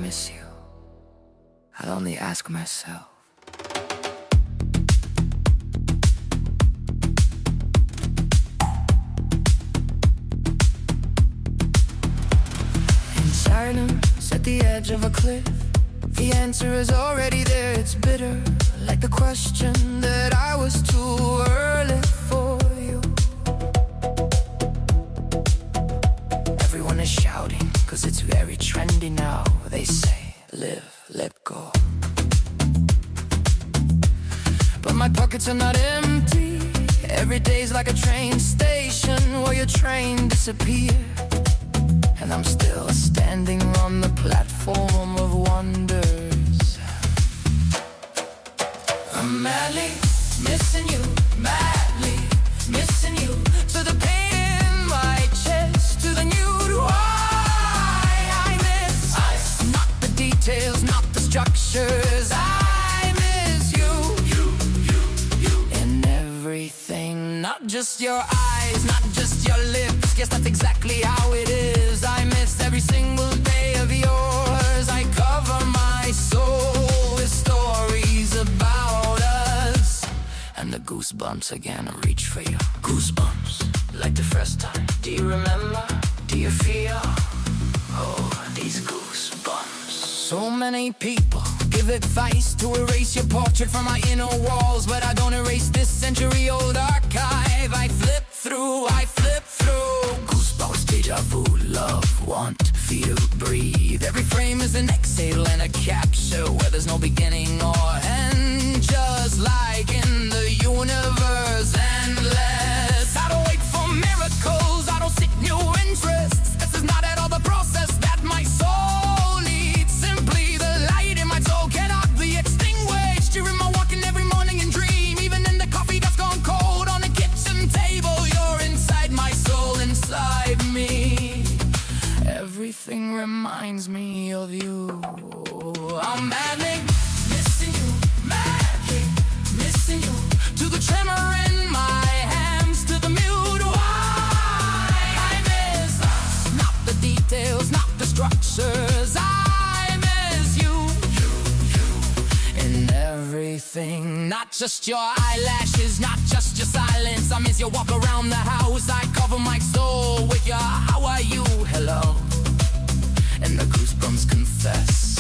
miss you, I'll only ask myself. In silence at the edge of a cliff, the answer is already there. It's bitter, like the question that I was too early for you. Everyone is shouting, 'cause it's very trendy now. They say, live, let go. But my pockets are not empty. Every day's like a train station where your train disappeared, and I'm still standing on the platform of wonders. I'm madly missing you, madly missing you. To the pain in my chest, to the nude why I miss. Not the details, not the structures. I miss you, in everything. Not just your eyes, not just your lips. Guess that's exactly how it is. I miss every single day of yours. I cover my soul with stories about us, and the goosebumps again reach for you. Goosebumps, like the first time. Do you remember? Do you feel? Oh, these goosebumps. So many people give advice to erase your portrait from my inner walls, but I don't erase this century-old archive. I flip through. Goosebumps, deja vu, love, want, feel, breathe. Every frame is an exhale and a capture where there's no beginning or end. Just like in the universe, endless. I don't wait for miracles, I don't seek new interests. This is not at all the process that my soul needs. Simply the light in my soul cannot be extinguished. You're in my walking every morning and dream. Even in the coffee that's gone cold on the kitchen table, you're inside my soul, inside me. Everything reminds me of you. I'm madly missing you, madly missing you. To the tremor in my hands, to the mute why I miss. Not the details, not the structures. I miss you, in everything. Not just your eyelashes, not just your silence. I miss your walk around the house. I cover my soul with your how are you, hello. And the goosebumps confess.